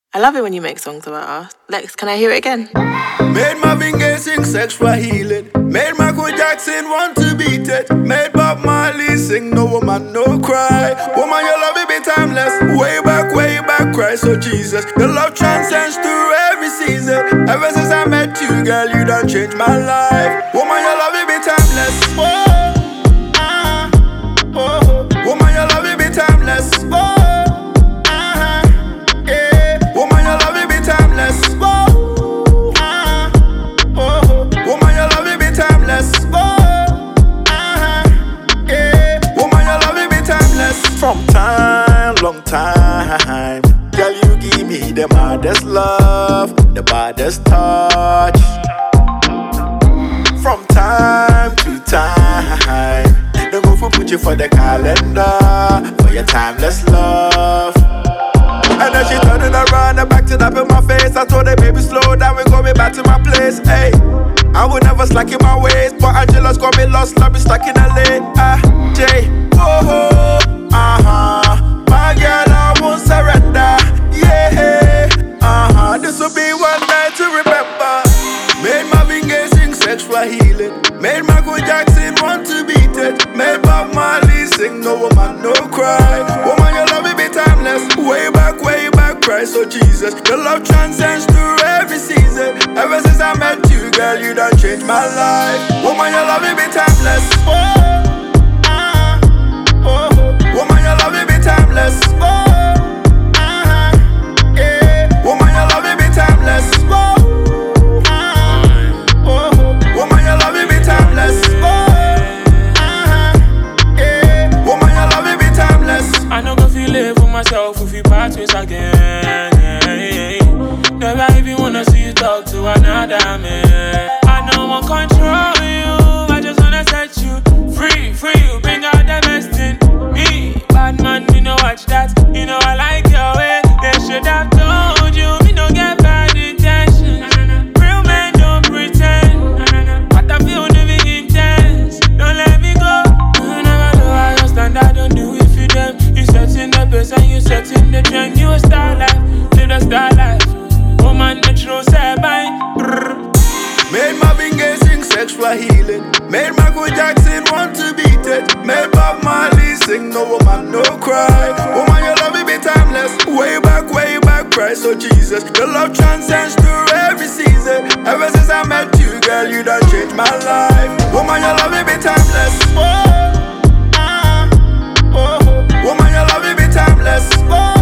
I love it when you make songs about us. Lex, can I hear it again? Made Marvin Gaye sing sexual healing. Made Michael Jackson want to beat it. Made Bob Marley sing no woman, no cry. Woman, your love it be timeless. Way back, Christ, oh Jesus. Your love transcends through every season. Ever since I met you, girl, you done changed my life. Woman, your love it be timeless. Woman, your love it be timeless. Woman, your love it be timeless. Woman, your love it be timeless. Woman, your love it be timeless. From time, long time, girl, you give me the baddest love, the baddest touch. From time to time, don't go for put you for the calendar, for your timeless love. And then she turning around and back it up in my face. I told her, baby, slow down, we going back to my place. Hey, I would never slack in my ways, but Angela's got me lost, I'll be stuck in LA. Jay, my girl, I won't surrender. Yeah, this will be one night to remember. Made Marvin Gaye sing sexual healing. Made Michael Jackson want to beat it. Made Bob Marley sing no woman, no cry. Woman, your love it be timeless. Way back, Christ, oh Jesus. Your love transcends through every season. Ever since I met you, girl, you done changed my life. Woman, your love it be timeless. Woman, your love it be timeless. Woman, your love it be timeless. Woman, your love it be timeless. Woman, your love it be timeless. I know if you live for myself, if you part ways again. Never even wanna see you talk to another man. I don't want control you, I just wanna set you free, you bring out the best in me. Bad man, me no watch that, you know I like your way. They should have told you, me no get bad intentions. Real men don't pretend, but I feel living intense. Don't let me go, you never know how your standard don't do it for them. You setting the pace and you setting the trend. You a star life, live the star life. Woman, the true say bye. Made Marvin Gaye sing sexual healing. Made Michael Jackson want to beat it. Made Bob Marley sing no woman, no cry. Woman, your love it be timeless. Way back, Christ, oh Jesus. Your love transcends through every season. Ever since I met you, girl, you done changed my life. Woman, your love it be timeless. Woman, your love it be timeless.